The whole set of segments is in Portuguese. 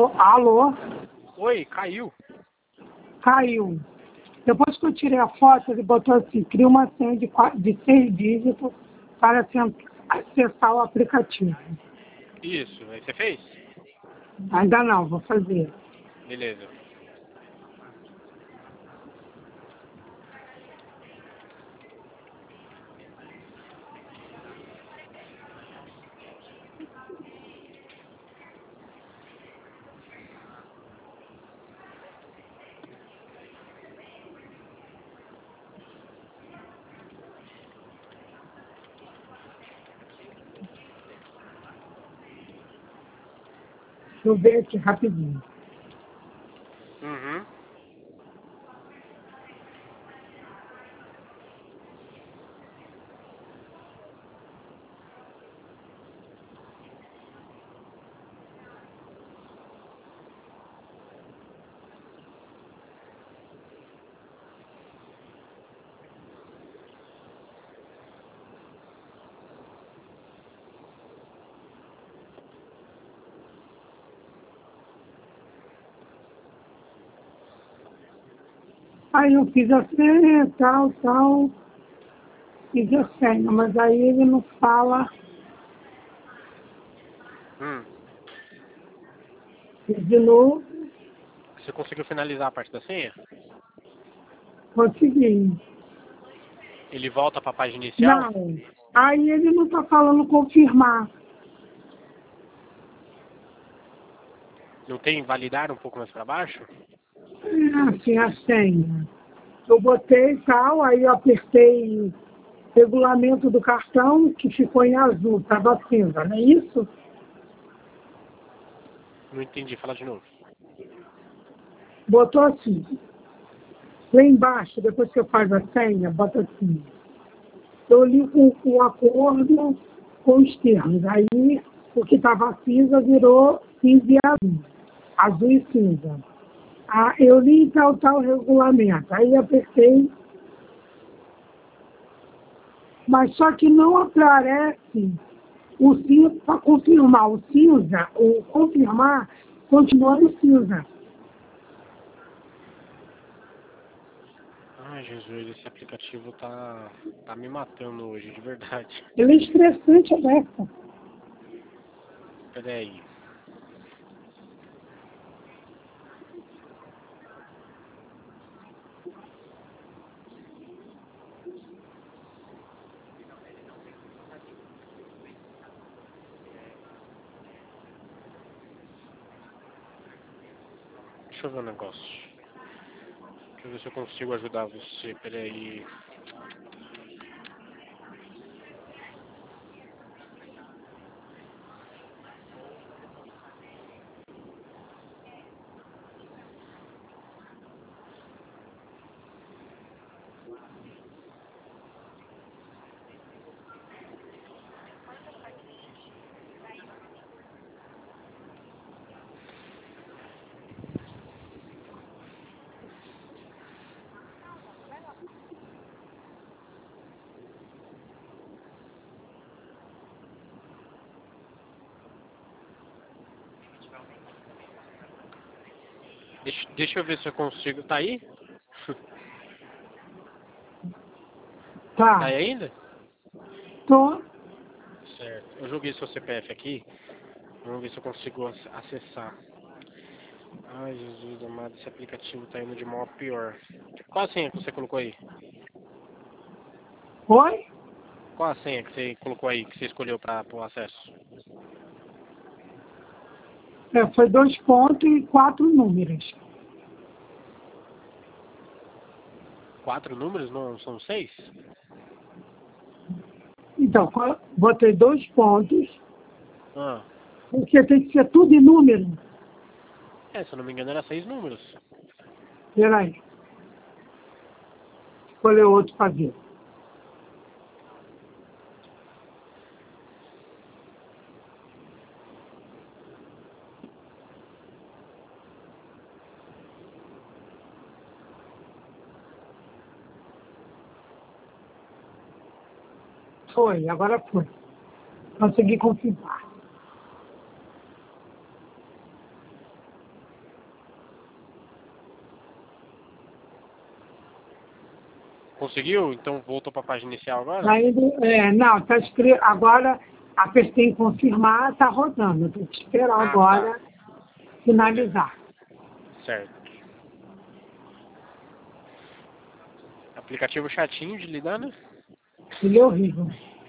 Alô? Oi, caiu. Caiu. Depois que eu tirei a foto, ele botou assim, cria uma senha de 6 dígitos para acessar o aplicativo. Isso, aí você fez? Ainda não, vou fazer. Beleza. Deixa eu ver aqui rapidinho. Uhum. Aí eu fiz a senha, tal, fiz a senha, mas aí ele não fala, fiz de novo, Você conseguiu finalizar a parte da senha? consegui. Ele volta para a página inicial? Não, aí ele não está falando confirmar. Não tem validar um pouco mais para baixo? Assim, a senha. Eu botei tal, aí eu apertei regulamento do cartão, que ficou em azul, estava cinza, não é isso? Não entendi, fala de novo. Botou assim. Lá embaixo, depois que eu faz a senha, bota assim. Eu li o acordo com os termos. Aí o que estava cinza virou cinza e azul. Azul e cinza. Ah, eu li tal regulamento. Aí apertei. Mas só que não aparece o cinza para confirmar. O cinza, o confirmar, continua no cinza. Ai, Jesus, esse aplicativo tá me matando hoje, de verdade. Ele é estressante, Alexa. Peraí. Deixa eu ver um negócio. Deixa eu ver se eu consigo ajudar você. Peraí. Deixa eu ver se eu consigo. Tá aí? Tá Tá. aí ainda? Tô. Certo. Eu joguei seu CPF aqui. Vamos ver se eu consigo acessar. Ai, Jesus amado, esse aplicativo tá indo de mal a pior. Qual a senha que você colocou aí? Oi? Qual a senha que você colocou aí, que você escolheu para o acesso? Foi 2 pontos e 4 números. 4 números, não são 6? Então, botei 2 pontos, Ah, porque tem que ser tudo em número. se eu não me engano era 6 números. Peraí. Escolher outro para ver. Foi, agora foi. Consegui confirmar. Conseguiu? Então voltou para a página inicial agora? Tá indo, não, tá escrito, agora apertei em confirmar, tá rodando. Eu tenho que esperar agora finalizar. Certo. Aplicativo chatinho de lidar, né? Ele é horrível.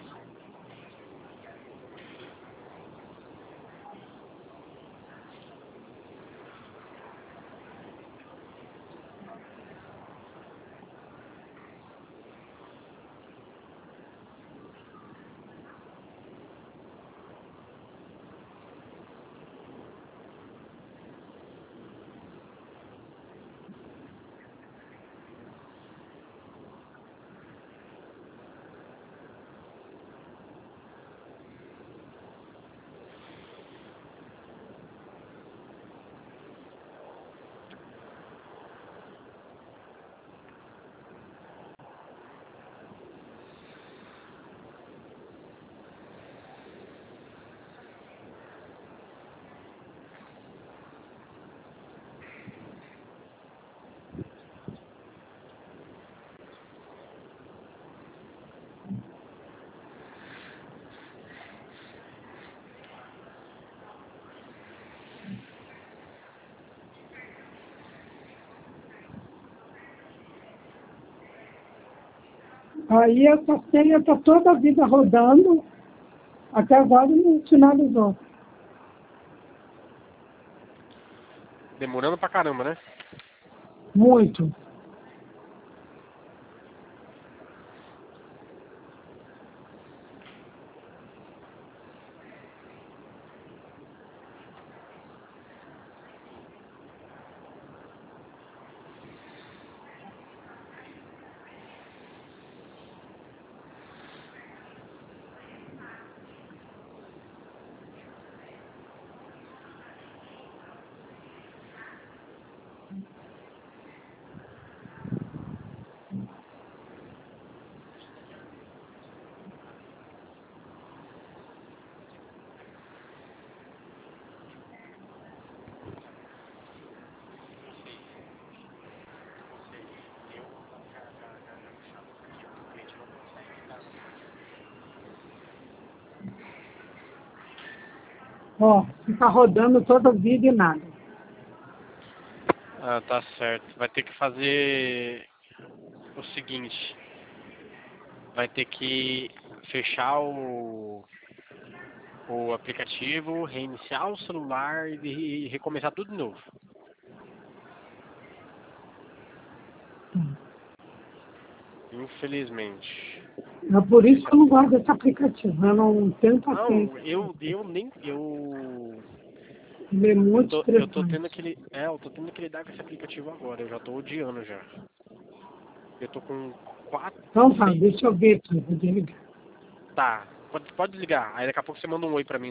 Aí essa senha está toda a vida rodando, até agora não finalizou. Demorando pra caramba, né? Muito. Ó, fica rodando toda a vida e nada. Ah, tá certo. Vai ter que fazer o seguinte. Vai ter que fechar o aplicativo, reiniciar o celular e recomeçar tudo de novo. Infelizmente. É por isso que eu não gosto desse aplicativo. Eu não tenho paciência. Não, eu nem. Ele é muito Eu tô estressante. tendo eu tô tendo que lidar com esse aplicativo agora. Eu já tô odiando já. Eu tô com 4. Então tá, deixa eu ver aqui, vou desligar. Tá, pode desligar. Aí daqui a pouco você manda um oi pra mim.